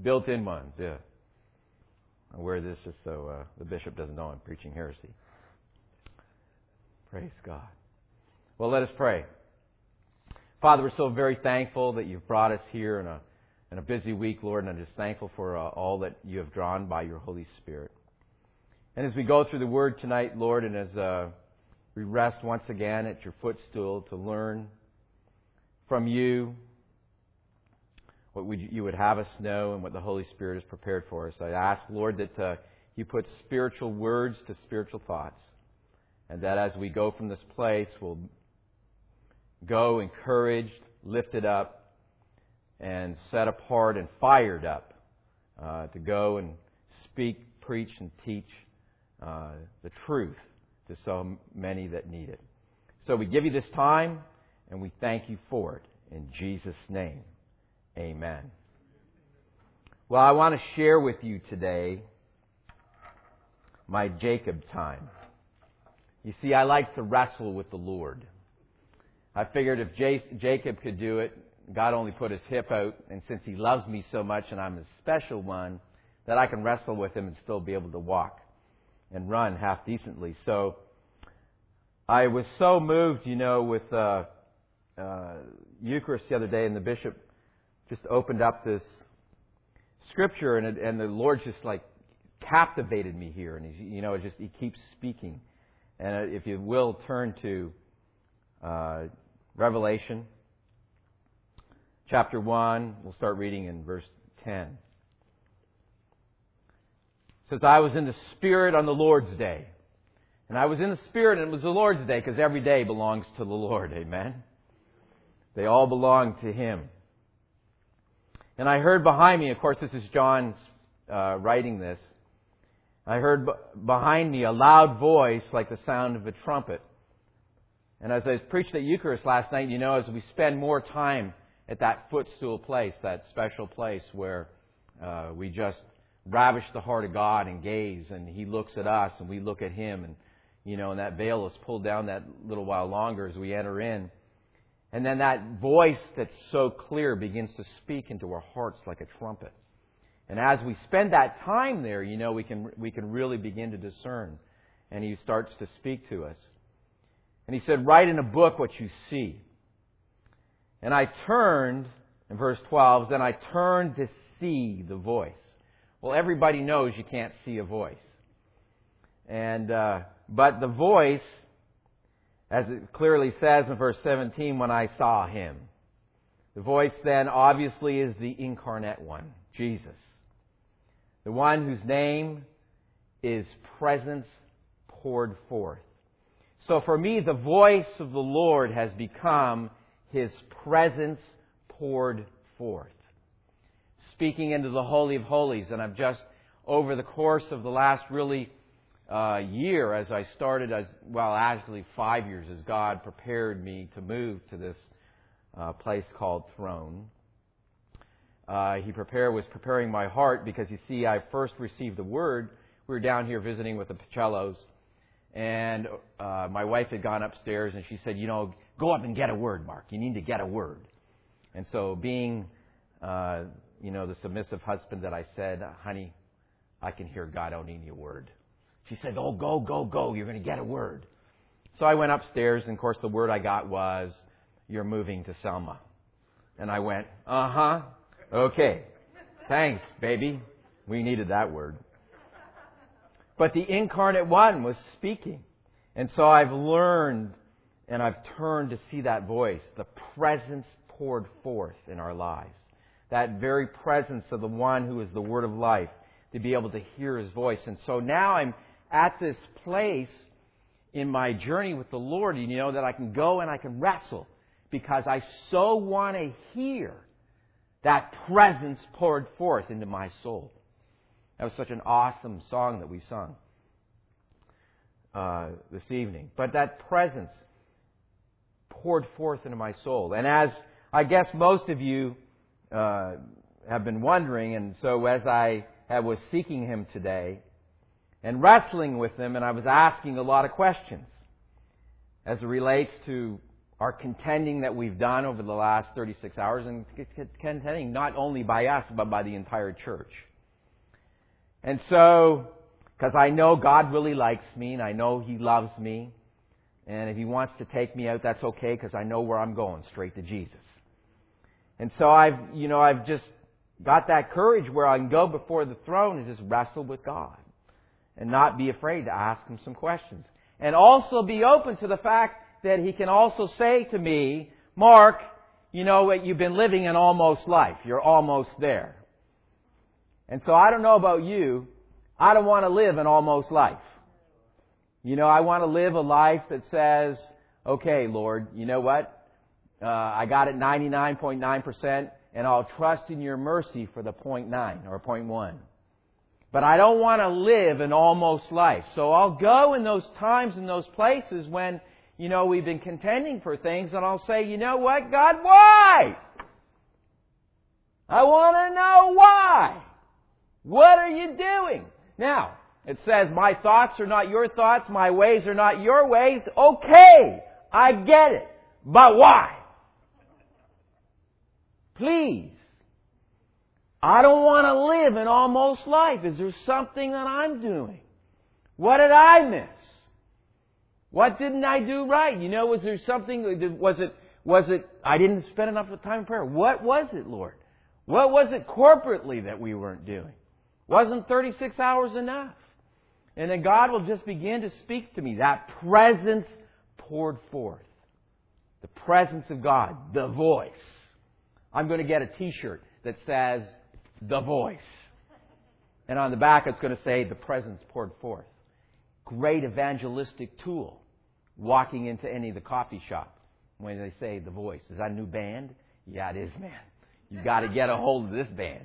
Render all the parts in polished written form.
Built-in ones, yeah. I wear this just so the bishop doesn't know I'm preaching heresy. Praise God. Well, let us pray. Father, we're so very thankful that you've brought us here in a busy week, Lord, and I'm just thankful for all that you have drawn by your Holy Spirit. And as we go through the Word tonight, Lord, and as we rest once again at your footstool to learn from you what you would have us know and what the Holy Spirit has prepared for us, I ask, Lord, that you put spiritual words to spiritual thoughts, and that as we go from this place, we'll go encouraged, lifted up, and set apart and fired up to go and speak, preach, and teach the truth to so many that need it. So we give you this time, and we thank you for it. In Jesus' name, amen. Well, I want to share with you today my Jacob time. You see, I like to wrestle with the Lord. I figured if Jacob could do it, God only put his hip out, and since he loves me so much and I'm a special one, that I can wrestle with him and still be able to walk and run half decently. So I was so moved, with Eucharist the other day, and the bishop just opened up this scripture, and the Lord just captivated me here, and he keeps speaking. And if you will, turn to Revelation chapter 1. We'll start reading in verse 10. It says, I was in the Spirit on the Lord's day. And I was in the Spirit, and it was the Lord's day, because every day belongs to the Lord. Amen? They all belong to Him. And I heard behind me, of course this is John's writing this, I heard behind me a loud voice like the sound of a trumpet. And as I preached at Eucharist last night, as we spend more time at that footstool place, that special place where we just ravish the heart of God and gaze, and He looks at us and we look at Him, and and that veil is pulled down that little while longer as we enter in. And then that voice that's so clear begins to speak into our hearts like a trumpet. And as we spend that time there, we can really begin to discern. And He starts to speak to us. And He said, write in a book what you see. And I turned, in verse 12, then I turned to see the voice. Well, everybody knows you can't see a voice. And but the voice, as it clearly says in verse 17, when I saw Him. The voice then obviously is the incarnate one, Jesus. The one whose name is presence poured forth. So for me, the voice of the Lord has become His presence poured forth. Speaking into the Holy of Holies. And I've just, over the course of the last year, as I started, actually 5 years, as God prepared me to move to this place called Throne. He was preparing my heart because, you see, I first received the Word. We were down here visiting with the Pacellos, and my wife had gone upstairs, and she said, go up and get a word, Mark. You need to get a word. And so being, the submissive husband that I said, honey, I can hear God, I don't need a word. She said, oh, go. You're going to get a word. So I went upstairs, and of course the word I got was, you're moving to Selma. And I went, okay. Thanks, baby. We needed that word. But the incarnate one was speaking. And so I've learned and I've turned to see that voice, the presence poured forth in our lives. That very presence of the one who is the Word of life, to be able to hear His voice. And so now I'm at this place in my journey with the Lord, that I can go and I can wrestle, because I so want to hear that presence poured forth into my soul. That was such an awesome song that we sung this evening. But that presence poured forth into my soul. And as I guess most of you have been wondering, and so as I was seeking Him today and wrestling with Him, and I was asking a lot of questions as it relates to our contending that we've done over the last 36 hours, and contending not only by us, but by the entire church. And so, because I know God really likes me, and I know He loves me, and if He wants to take me out, that's okay, because I know where I'm going, straight to Jesus. And so I've just got that courage where I can go before the throne and just wrestle with God, and not be afraid to ask Him some questions. And also be open to the fact that He can also say to me, Mark, you've been living an almost life. You're almost there. And so I don't know about you, I don't want to live an almost life. I want to live a life that says, okay, Lord, you know what? I got it 99.9%, and I'll trust in Your mercy for the 0.9 or 0.1. But I don't want to live an almost life. So I'll go in those times and those places when, we've been contending for things, and I'll say, you know what, God, why? I want to know why. What are You doing? Now, it says, my thoughts are not Your thoughts, my ways are not Your ways. Okay, I get it. But why? Please. I don't want to live an almost life. Is there something that I'm doing? What did I miss? What didn't I do right? Was there something, was it, I didn't spend enough time in prayer? What was it, Lord? What was it corporately that we weren't doing? Wasn't 36 hours enough? And then God will just begin to speak to me. That presence poured forth. The presence of God. The voice. I'm going to get a t-shirt that says, The Voice. And on the back it's going to say, The presence poured forth. Great evangelistic tool. Walking into any of the coffee shop when they say The Voice. Is that a new band? Yeah, it is, man. You've got to get a hold of this band.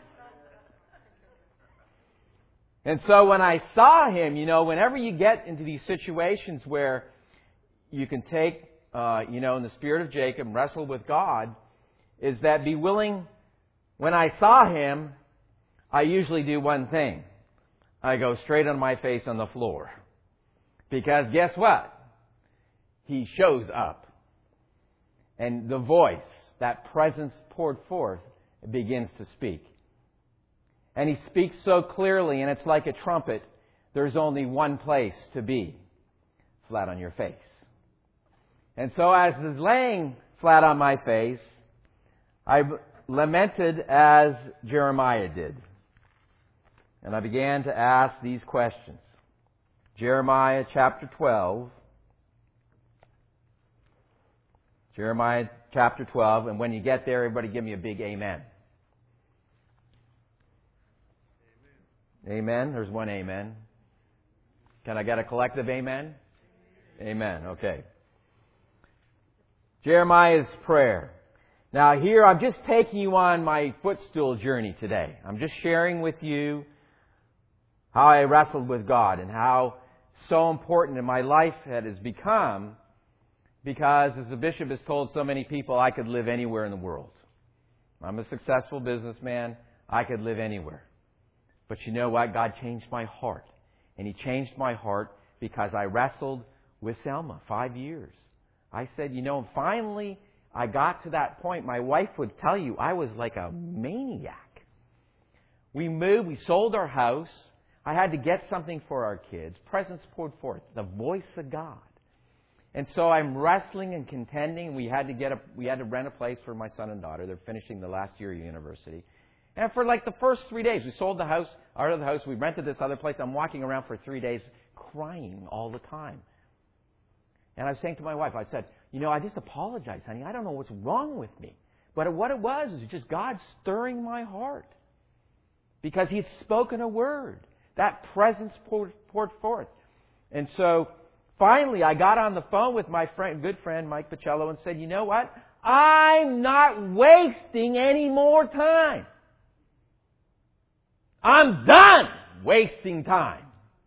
And so when I saw Him, whenever you get into these situations where you can take, in the spirit of Jacob, wrestle with God, is that be willing. When I saw Him, I usually do one thing. I go straight on my face on the floor. Because guess what? He shows up. And the voice, that presence poured forth, begins to speak. And He speaks so clearly, and it's like a trumpet. There's only one place to be. Flat on your face. And so as I was laying flat on my face, I lamented as Jeremiah did. And I began to ask these questions. Jeremiah chapter 12. Jeremiah chapter 12. And when you get there, everybody give me a big amen. Amen. There's one amen. Can I get a collective amen? Amen. Okay. Jeremiah's prayer. Now here, I'm just taking you on my footstool journey today. I'm just sharing with you how I wrestled with God and how so important in my life it has become, because as the bishop has told so many people, I could live anywhere in the world. I'm a successful businessman. I could live anywhere. But you know what? God changed my heart. And He changed my heart because I wrestled with Selma 5 years. I said, finally I got to that point. My wife would tell you I was like a maniac. We moved. We sold our house. I had to get something for our kids. Presence poured forth. The voice of God. And so I'm wrestling and contending. We had to rent a place for my son and daughter. They're finishing the last year of university. And for like the first 3 days, we sold the house, out of the house. We rented this other place. I'm walking around for 3 days crying all the time. And I was saying to my wife, I said, I just apologize, honey. I don't know what's wrong with me. But what it was is just God stirring my heart. Because He's spoken a word. That presence poured forth. And so finally I got on the phone with my good friend Mike Pacello and said, you know what? I'm not wasting any more time. I'm done wasting time.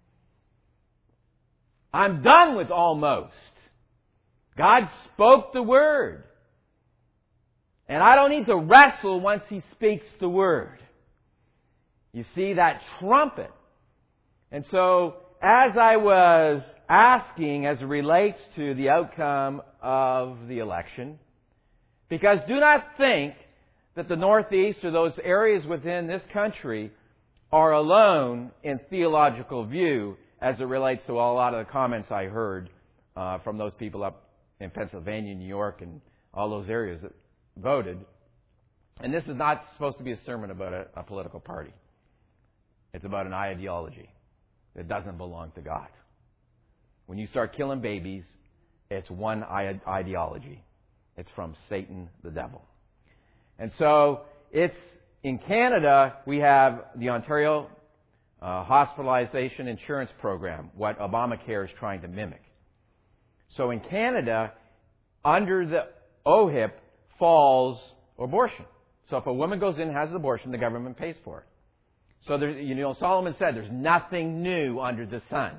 I'm done with almost. God spoke the word. And I don't need to wrestle once He speaks the word. You see that trumpet. And so as I was asking as it relates to the outcome of the election. Because do not think that the Northeast or those areas within this country are alone in theological view as it relates to a lot of the comments I heard from those people up in Pennsylvania, New York, and all those areas that voted. And this is not supposed to be a sermon about a political party. It's about an ideology that doesn't belong to God. When you start killing babies, it's one ideology. It's from Satan, the devil. And so it's in Canada, we have the Ontario Hospitalization Insurance Program, what Obamacare is trying to mimic. So in Canada, under the OHIP falls abortion. So if a woman goes in and has an abortion, the government pays for it. So Solomon said there's nothing new under the sun.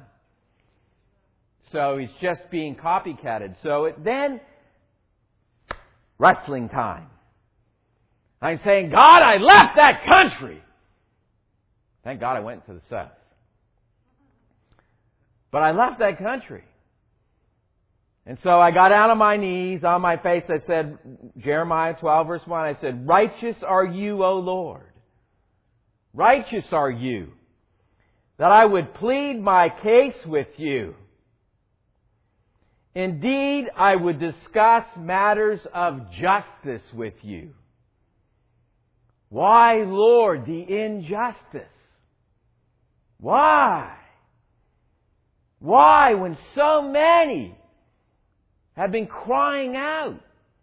So he's just being copycatted. So then, wrestling time. I'm saying, God, I left that country. Thank God I went to the south. But I left that country. And so I got down on my knees, on my face. I said, Jeremiah 12 verse 1, I said, righteous are you, O Lord. Righteous are you, that I would plead my case with you. Indeed, I would discuss matters of justice with you. Why, Lord, the injustice? Why? Why, when so many have been crying out?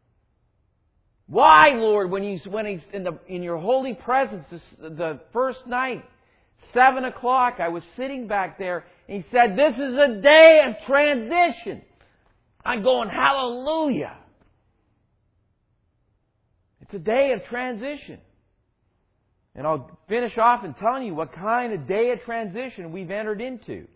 Why, Lord, when He's in your holy presence the first night, 7 o'clock, I was sitting back there, and He said, this is a day of transition. I'm going, hallelujah. It's a day of transition. And I'll finish off in telling you what kind of day of transition we've entered into.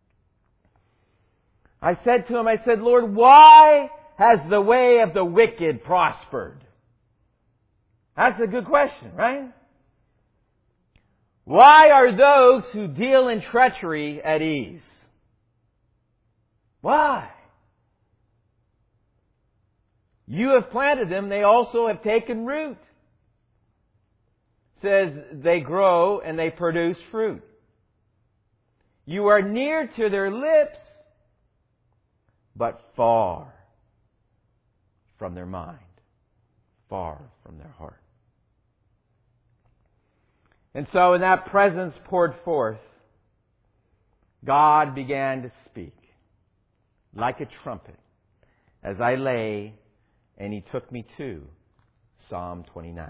I said to Him, I said, Lord, why has the way of the wicked prospered? That's a good question, right? Why are those who deal in treachery at ease? Why? You have planted them, they also have taken root. It says they grow and they produce fruit. You are near to their lips, but far from their mind, far from their heart. And so in that presence poured forth, God began to speak like a trumpet as I lay, and He took me to Psalm 29.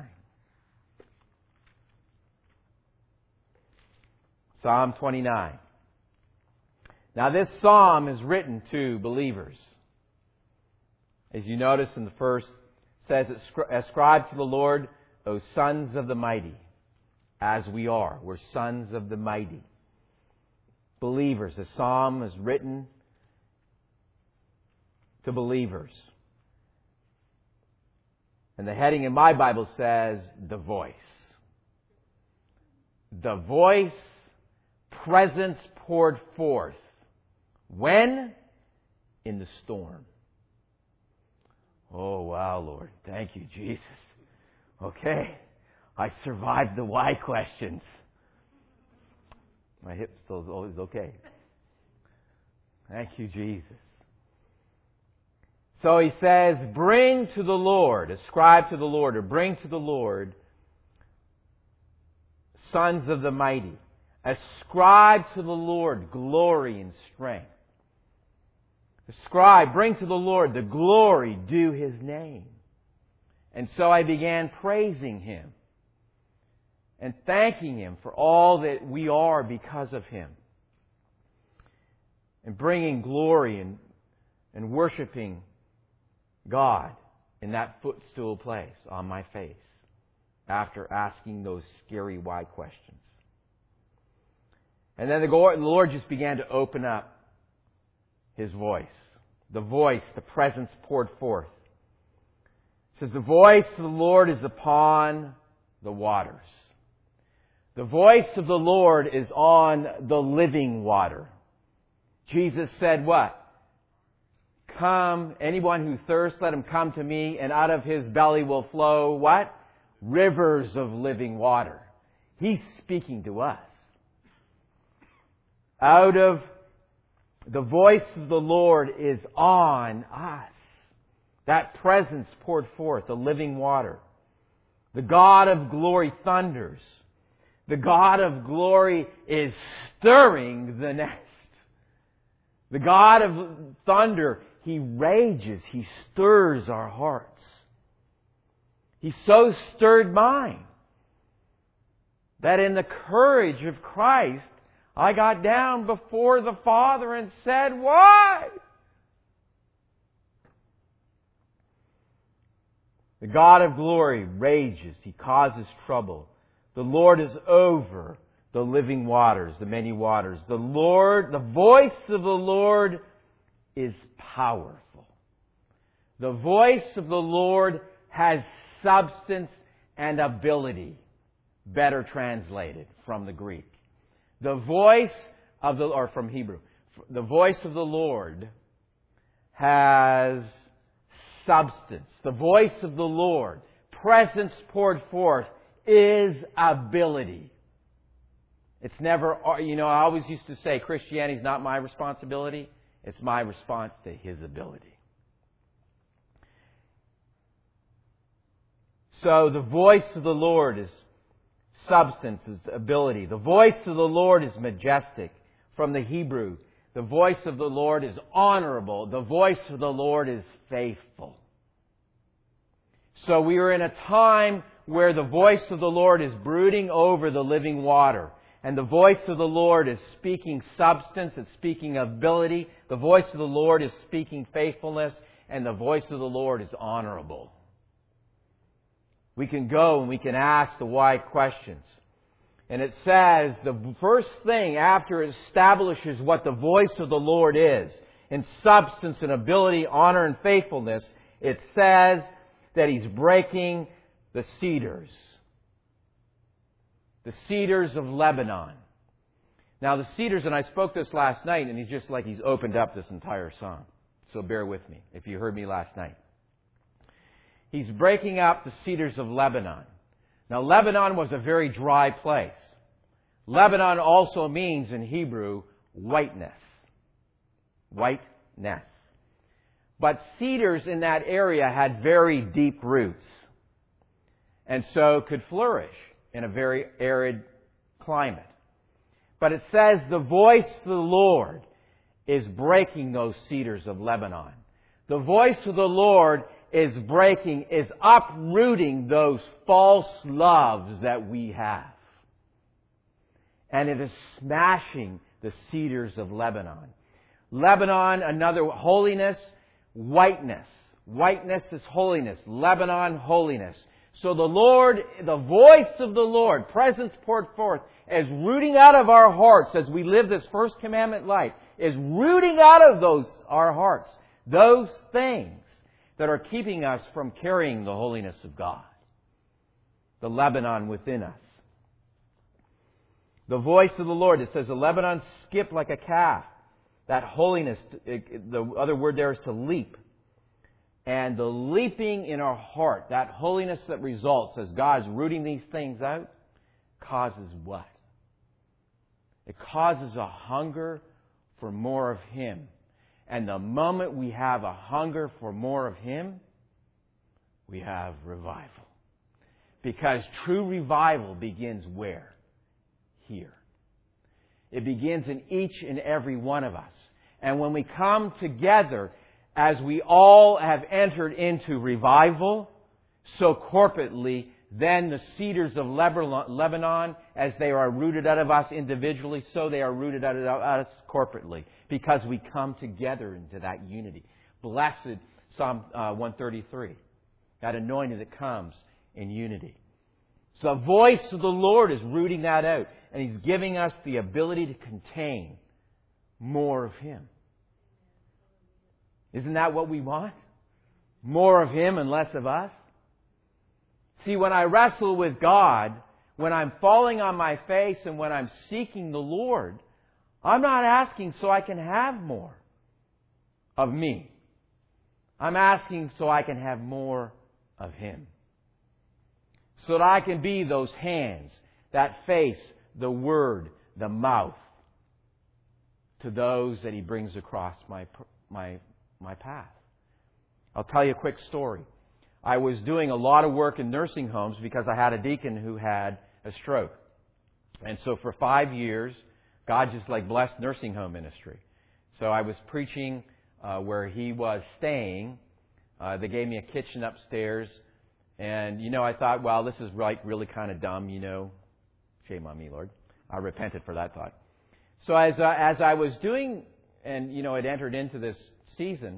Psalm 29. Now this psalm is written to believers. As you notice in the first, it says, ascribe to the Lord, O sons of the mighty, as we are. We're sons of the mighty. Believers. The psalm is written to believers. And the heading in my Bible says, the voice. The voice, presence poured forth. When? In the storm. Oh, wow, Lord. Thank you, Jesus. Okay. I survived the why questions. My hip's still always okay. Thank you, Jesus. So he says, bring to the Lord, ascribe to the Lord, or bring to the Lord, sons of the mighty. Ascribe to the Lord glory and strength. Ascribe, bring to the Lord the glory due His name. And so I began praising Him and thanking Him for all that we are because of Him. And bringing glory and worshiping God in that footstool place on my face after asking those scary why questions. And then the Lord just began to open up His voice. The voice, the presence poured forth. It says, the voice of the Lord is upon the waters. The voice of the Lord is on the living water. Jesus said what? Come, anyone who thirsts, let him come to me, and out of his belly will flow what? Rivers of living water. He's speaking to us. Out of the voice of the Lord is on us. That presence poured forth, the living water. The God of glory thunders. The God of glory is stirring the nest. The God of thunder, He rages. He stirs our hearts. He so stirred mine that in the courage of Christ, I got down before the Father and said, why? The God of glory rages. He causes trouble. The Lord is over the living waters, the many waters. The voice of the Lord is powerful. The voice of the Lord has substance and ability. Better translated from the Greek. The voice of the, or from Hebrew, the voice of the Lord has substance. The voice of the Lord, presence poured forth, is ability. It's never, I always used to say Christianity is not my responsibility. It's my response to His ability. So the voice of the Lord is substance, is ability. The voice of the Lord is majestic. From the Hebrew, the voice of the Lord is honorable. The voice of the Lord is faithful. So we are in a time where the voice of the Lord is brooding over the living water. And the voice of the Lord is speaking substance, it's speaking ability. The voice of the Lord is speaking faithfulness. And the voice of the Lord is honorable. We can go and we can ask the why questions. And it says the first thing after it establishes what the voice of the Lord is, in substance and ability, honor and faithfulness, it says that He's breaking the cedars. The cedars of Lebanon. Now the cedars, and I spoke this last night, and He's opened up this entire song. So bear with me if you heard me last night. He's breaking up the cedars of Lebanon. Now, Lebanon was a very dry place. Lebanon also means in Hebrew, whiteness. Whiteness. But cedars in that area had very deep roots. And so could flourish in a very arid climate. But it says the voice of the Lord is breaking those cedars of Lebanon. The voice of the Lord is uprooting those false loves that we have. And it is smashing the cedars of Lebanon. Lebanon, another holiness, whiteness. Whiteness is holiness. Lebanon, holiness. So the Lord, the voice of the Lord, presence poured forth, is rooting out of our hearts as we live this first commandment life, is rooting out of our hearts, those things that are keeping us from carrying the holiness of God. The Lebanon within us. The voice of the Lord, it says the Lebanon skipped like a calf. That holiness, the other word there is to leap. And the leaping in our heart, that holiness that results as God's rooting these things out, causes what? It causes a hunger for more of Him. And the moment we have a hunger for more of Him, we have revival. Because true revival begins where? Here. It begins in each and every one of us. And when we come together, as we all have entered into revival, so corporately, then the cedars of Lebanon, as they are rooted out of us individually, so they are rooted out of us corporately. Because we come together into that unity. Blessed, Psalm 133. That anointing that comes in unity. So the voice of the Lord is rooting that out. And He's giving us the ability to contain more of Him. Isn't that what we want? More of Him and less of us? See, when I wrestle with God, when I'm falling on my face and when I'm seeking the Lord, I'm not asking so I can have more of me. I'm asking so I can have more of Him. So that I can be those hands, that face, the word, the mouth to those that He brings across my path. I'll tell you a quick story. I was doing a lot of work in nursing homes because I had a deacon who had a stroke. And so for 5 years, God just blessed nursing home ministry. So I was preaching where he was staying. They gave me a kitchen upstairs. And, I thought, well, this is really kind of dumb, Shame on me, Lord. I repented for that thought. So as I was doing, and, it entered into this season,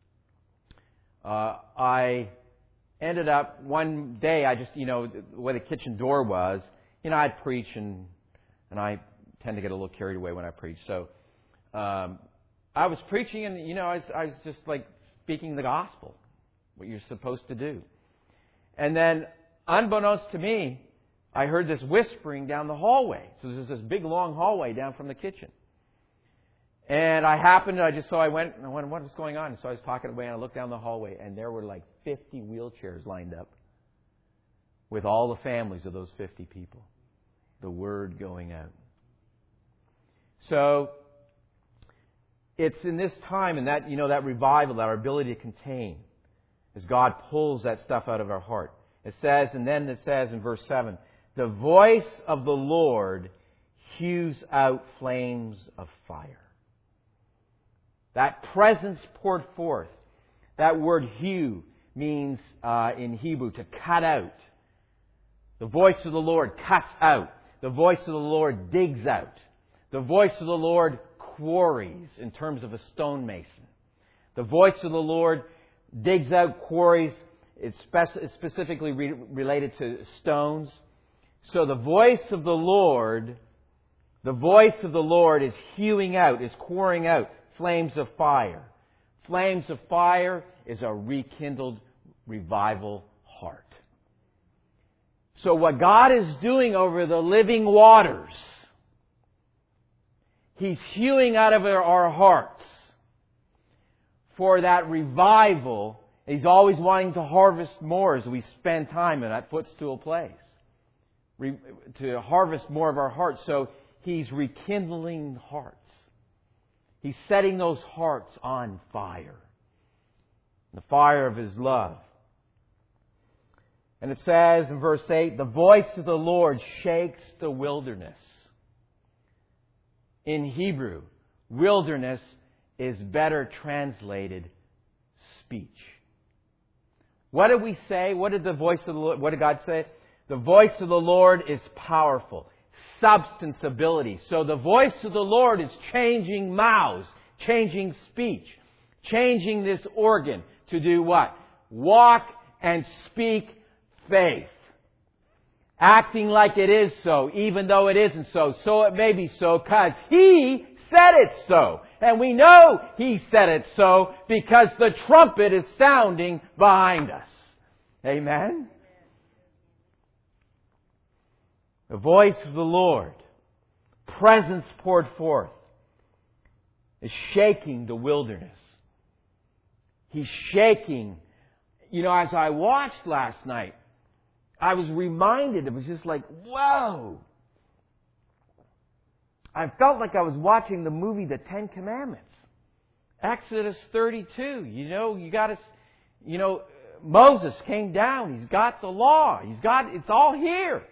I ended up, one day, I just, where the kitchen door was, I'd preach, and I tend to get a little carried away when I preach. So I was preaching, and, I was just speaking the gospel, what you're supposed to do. And then, unbeknownst to me, I heard this whispering down the hallway. So there's this big, long hallway down from the kitchen. And I went, what is going on? And so I was talking away, and I looked down the hallway, and there were 50 wheelchairs lined up with all the families of those 50 people. The word going out. So, it's in this time, and that, that revival, that our ability to contain, as God pulls that stuff out of our heart. It says in verse 7, the voice of the Lord hews out flames of fire. That presence poured forth. That word hew means in Hebrew to cut out. The voice of the Lord cuts out. The voice of the Lord digs out. The voice of the Lord quarries in terms of a stonemason. The voice of the Lord digs out, quarries. It's specifically related to stones. So the voice of the Lord is hewing out, is quarrying out flames of fire. Flames of fire is a rekindled revival heart. So what God is doing over the living waters, He's hewing out of our hearts for that revival. He's always wanting to harvest more as we spend time in that footstool place. To harvest more of our hearts. So He's rekindling hearts. He's setting those hearts on fire. The fire of His love. And it says in verse 8, the voice of the Lord shakes the wilderness. In Hebrew, wilderness is better translated speech. What did we say? What did God say? The voice of the Lord is powerful. Substance, ability. So the voice of the Lord is changing mouths, changing speech, changing this organ to do what? Walk and speak faith. Acting like it is so, even though it isn't so. So it may be so, because He said it so. And we know He said it so because the trumpet is sounding behind us. Amen? The voice of the Lord, presence poured forth, is shaking the wilderness. He's shaking. As I watched last night, I was reminded, it was just whoa! I felt like I was watching the movie The Ten Commandments. Exodus 32. Moses came down. He's got the law. It's all here.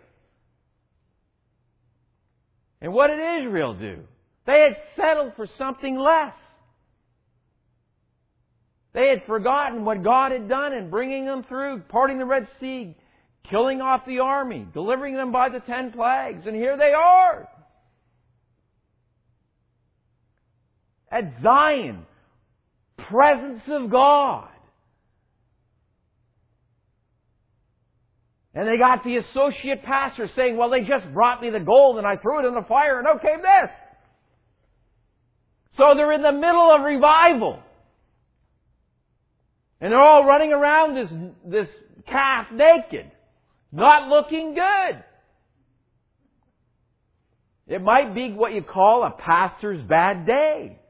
And what did Israel do? They had settled for something less. They had forgotten what God had done in bringing them through, parting the Red Sea, killing off the army, delivering them by the 10 plagues. And here they are. At Zion, presence of God. And they got the associate pastor saying, well, they just brought me the gold and I threw it in the fire and out came this. So they're in the middle of revival. And they're all running around this calf naked. Not looking good. It might be what you call a pastor's bad day.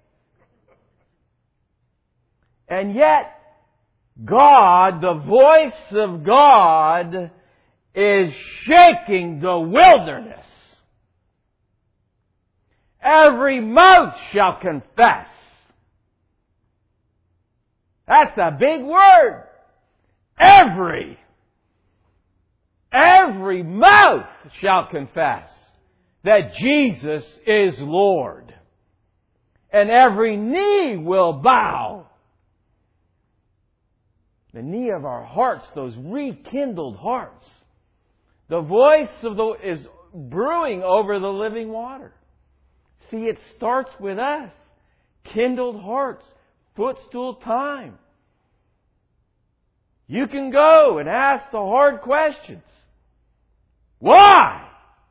And yet, God, the voice of God, is shaking the wilderness. Every mouth shall confess. That's a big word. Every mouth shall confess that Jesus is Lord. And every knee will bow. The knee of our hearts, those rekindled hearts. The voice is brewing over the living water. See, it starts with us. Kindled hearts. Footstool time. You can go and ask the hard questions. Why?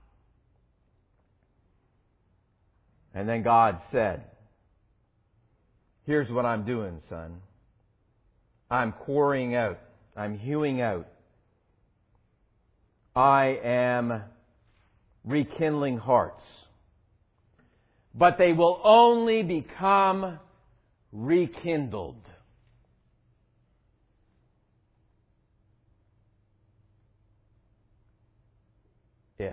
And then God said, here's what I'm doing, son. I'm quarrying out. I'm hewing out. I am rekindling hearts. But they will only become rekindled if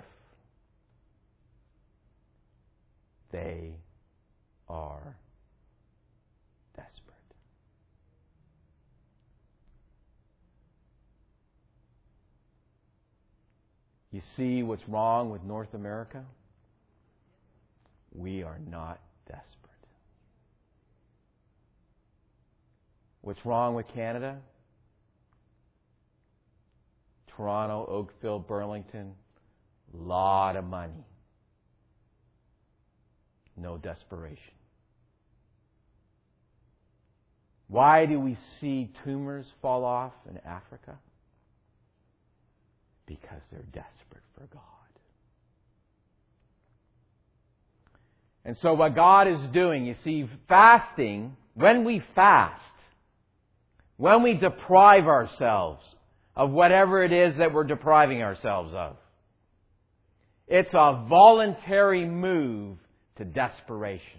they are desperate. You see what's wrong with North America? We are not desperate. What's wrong with Canada? Toronto, Oakville, Burlington, lot of money. No desperation. Why do we see tumors fall off in Africa? Because they're desperate for God. And so what God is doing, you see, fasting, when we fast, when we deprive ourselves of whatever it is that we're depriving ourselves of, it's a voluntary move to desperation.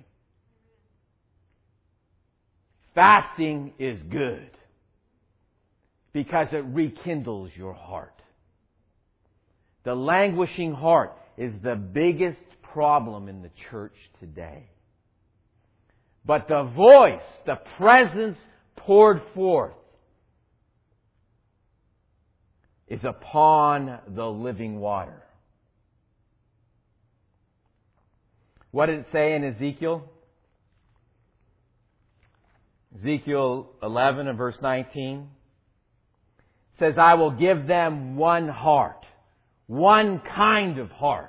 Fasting is good because it rekindles your heart. The languishing heart is the biggest problem in the church today. But the voice, the presence poured forth is upon the living water. What did it say in Ezekiel? Ezekiel 11 and verse 19 says, I will give them one heart, one kind of heart.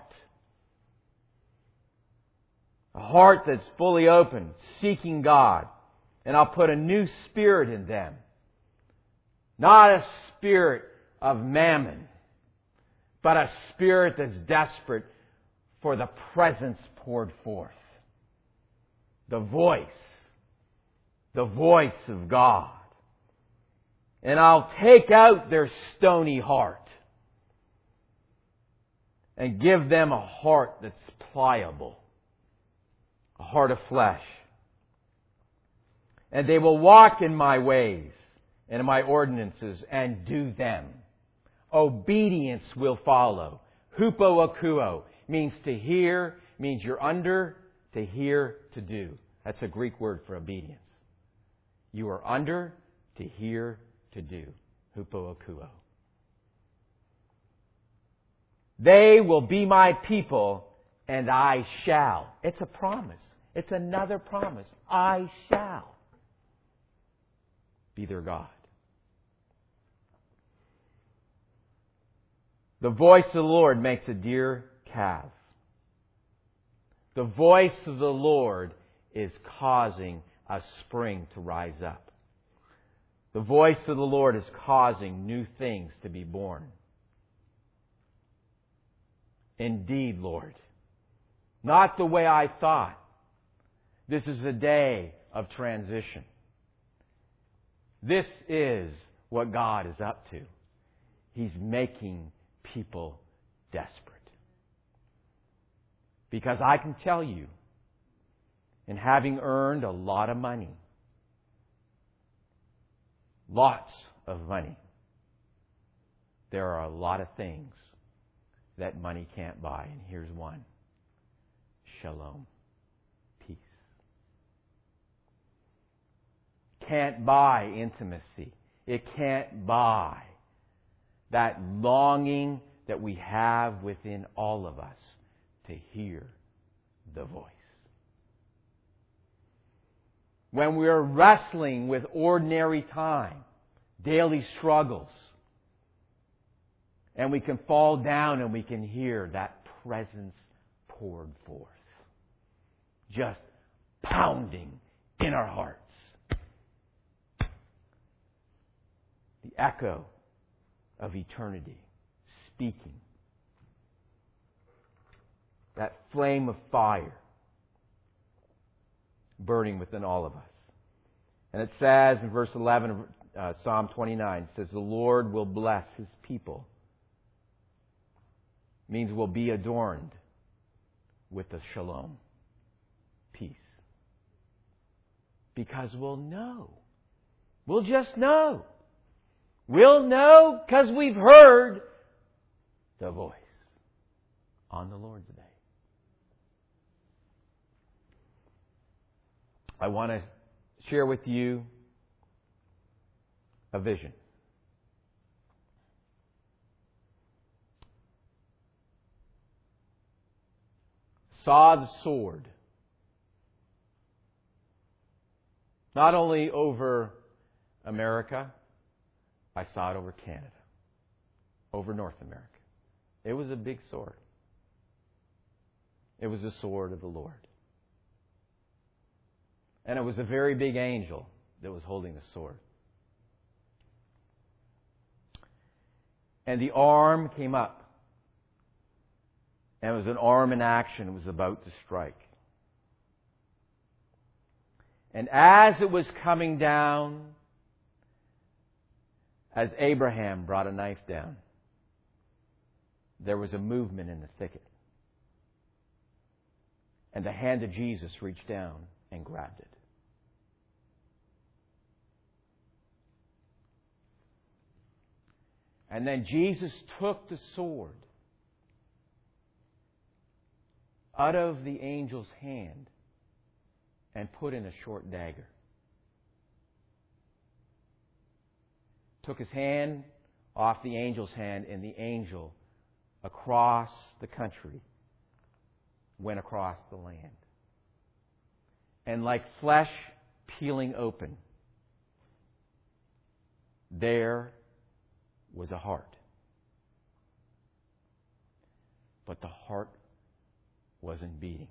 A heart that's fully open, seeking God. And I'll put a new spirit in them. Not a spirit of mammon, but a spirit that's desperate for the presence poured forth. The voice of God. And I'll take out their stony heart and give them a heart that's pliable. A heart of flesh. And they will walk in my ways and in my ordinances and do them. Obedience will follow. Hupo akuo means to hear, means you're under, to hear, to do. That's a Greek word for obedience. You are under, to hear, to do. Hupo akuo. They will be my people, and I shall. It's a promise. It's another promise. I shall be their God. The voice of the Lord makes a deer calve. The voice of the Lord is causing a spring to rise up. The voice of the Lord is causing new things to be born. Indeed, Lord. Not the way I thought. This is a day of transition. This is what God is up to. He's making people desperate. Because I can tell you, in having earned a lot of money, lots of money, there are a lot of things that money can't buy. And here's one. Shalom. Peace. Can't buy intimacy. It can't buy that longing that we have within all of us to hear the voice. When we are wrestling with ordinary time, daily struggles, and we can fall down and we can hear that presence poured forth, just pounding in our hearts. The echo of eternity speaking. That flame of fire burning within all of us. And it says in verse 11 of Psalm 29, it says, the Lord will bless His people. Means we'll be adorned with the shalom, peace. Because we'll know. We'll just know. We'll know because we've heard the voice on the Lord's day. I want to share with you a vision. Saw the sword not only over America, I saw it over Canada, over North America. It was a big sword. It was the sword of the Lord. And it was a very big angel that was holding the sword. And the arm came up. And it was an arm in action. It was about to strike. And as it was coming down, as Abraham brought a knife down, there was a movement in the thicket. And the hand of Jesus reached down and grabbed it. And then Jesus took the sword out of the angel's hand and put in a short dagger. Took his hand off the angel's hand, and the angel across the country went across the land. And like flesh peeling open, there was a heart. But the heart wasn't beating.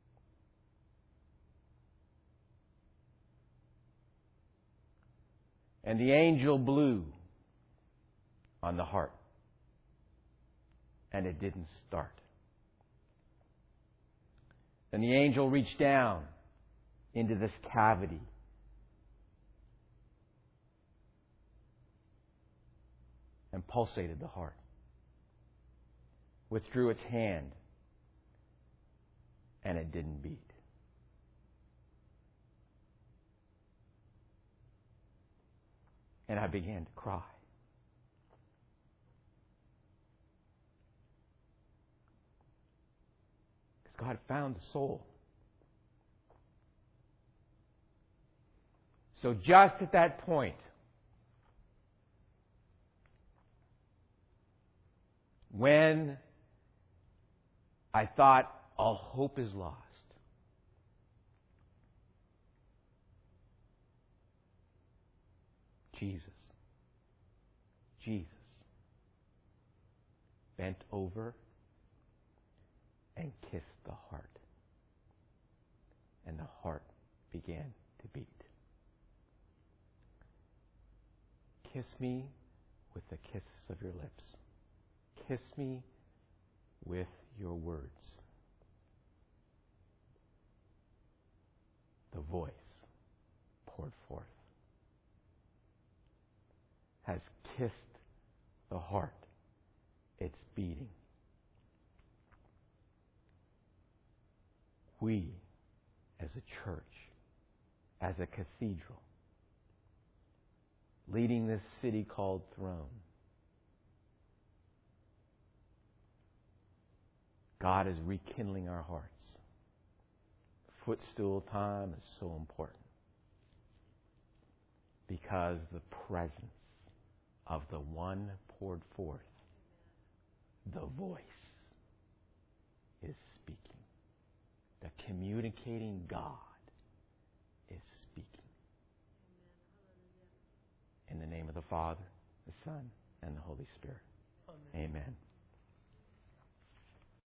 And the angel blew on the heart. And it didn't start. And the angel reached down into this cavity. And pulsated the heart. Withdrew its hand. And it didn't beat. And I began to cry. Because God found the soul. So just at that point, when I thought all hope is lost, Jesus bent over and kissed the heart. And the heart began to beat. Kiss me with the kisses of your lips. Kiss me with your words. The voice poured forth has kissed the heart. It's beating. we, as a church, as a cathedral, leading this city called Throne, God is rekindling our hearts. Footstool time is so important because the presence of the one poured forth, the voice, is speaking. The communicating God is speaking. In the name of the Father, the Son, and the Holy Spirit. Amen.